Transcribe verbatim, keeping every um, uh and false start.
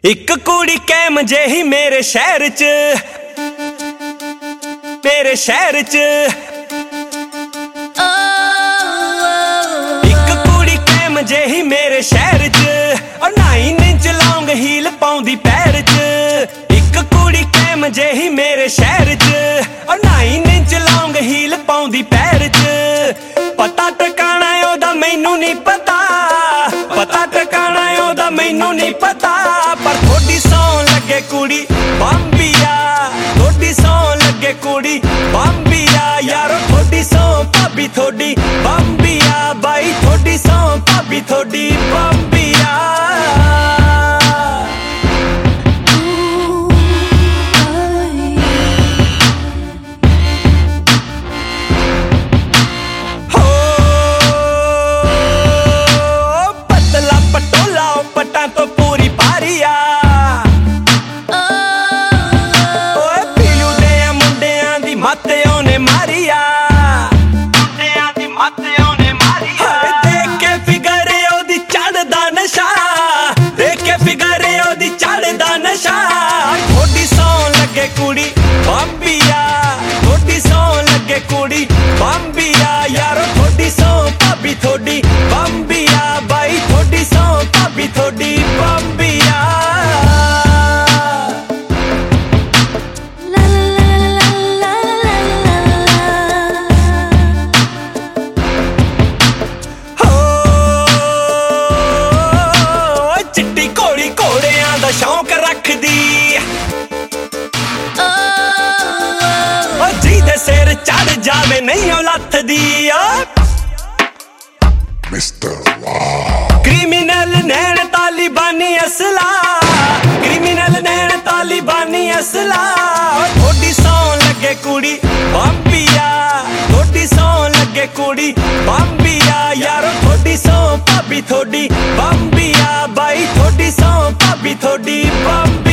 ਇੱਕ ਕੁੜੀ ਕੈਮ ਜਿਹੀ ਮੇਰੇ ਸ਼ਹਿਰ ਚ, ਮੇਰੇ ਸ਼ਹਿਰ ਚ ਇੱਕ ਕੁੜੀ ਕੈਮ ਜਿਹੀ ਮੇਰੇ ਸ਼ਹਿਰ ਚ, ਔਰ ਨਾਈਨ ਇੰਚ ਲੌਂਗ ਹੀਲ ਪਾਉਂਦੀ ਪੈਰ ਚ। ਇੱਕ ਕੁੜੀ ਕੈਮ ਜਿਹੀ ਮੇਰੇ ਸ਼ਹਿਰ ਚ, ਔਰ ਨਾਈਨ ਇੰਚ ਲੌਂਗ ਹੀਲ ਪਾਉਂਦੀ ਪੈਰ ਚ। ਪਤਾ ਟਿਕਾਣਾ ਉਹਦਾ ਮੈਨੂੰ ਨਹੀਂ ਪਤਾ, ਪਤਾ ਟਿਕਾਣਾ ਉਹਦਾ ਮੈਨੂੰ ਨਹੀਂ ਪਤਾ, ਪਰ ਥੋੜੀ ਸੌਂ ਲੱਗੇ ਕੁੜੀ ਬੰਬੀਆ, ਥੋੜੀ ਸੌਂ ਲੱਗੇ ਕੁੜੀ ਬੰਬੀਆ। ਯਾਰੋ ਥੋੜੀ ਸੌਂ ਭਾਬੀ ਥੋੜੀ ਬੰਬੀਆ, ਬਾਈ ਥੋੜੀ ਸੌਂ ਭਾਬੀ ਥੋੜੀ ਬੰਬੀਆ। ਪਟਾਂ ਤੋਂ ਪੂਰੀ ਪਾਰੀ ਆ, ਓਏ ਪੀਲੂ ਦੇ ਮੁੰਡਿਆਂ ਦੀ ਮੱਤ ਉਹਨੇ ਮਾਰੀ ਆ, ਮੁੰਡਿਆਂ ਦੀ ਮੱਤ ਉਹਨੇ ਮਾਰੀ ਆ। ਦੇਖ ਕੇ ਫਿਗਰ ਉਹਦੀ ਚੜਦਾ ਨਸ਼ਾ, ਦੇਖ ਕੇ ਫਿਗਰ ਉਹਦੀ ਚੜਦਾ ਨਸ਼ਾ। ਥੋੜੀ ਸੌਂ ਲੱਗੇ ਕੁੜੀ ਬੰਬੀਆ, ਥੋੜੀ ਸੌਂ ਲੱਗੇ ਕੁੜੀ ਬੰਬੀਆ। ਯਾਰੋ ਥੋੜੀ ਸੌਂ ਭਾਬੀ ਥੋੜੀ ਬੰਬੀਆ, ਬਾਈ ਥੋੜੀ ਸੌਂ ਭਾਬੀ ਥੋੜੀ ਬੰਬੀਆ। ਚਿੱਟੀ ਘੋੜੀ ਘੋੜਿਆਂ ਦਾ ਸ਼ੌਂਕ ਰੱਖਦੀ, ਓ ਜਿਹਦੇ ਸਿਰ ਚੜ ਜਾਵੇ ਨਹੀਂ ਉਹ ਲੱਥਦੀ। ਕ੍ਰਿਮੀਨਲ ਨੈਣ ਤਾਲੀਬਾਨੀ ਅਸਲਾ, ਕ੍ਰਿਮੀਨਲ ਨੈਣ ਤਾਲੀਬਾਨੀ ਅਸਲਾ। ਥੋੜੀ ਸੌਂ ਲੱਗੇ ਕੁੜੀ ਬੰਬੀਆ, ਥੋੜੀ ਸੌਂ ਲੱਗੇ ਕੁੜੀ ਬੰਬੀਆ। ਯਾਰੋ ਥੋੜੀ ਸੌਂ ਭਾਬੀ ਥੋੜੀ ਬੰਬੀਆ, ਬਾਈ ਥੋੜੀ ਸੌਂ ਭਾਬੀ ਥੋੜੀ ਬੰਬੀਆ।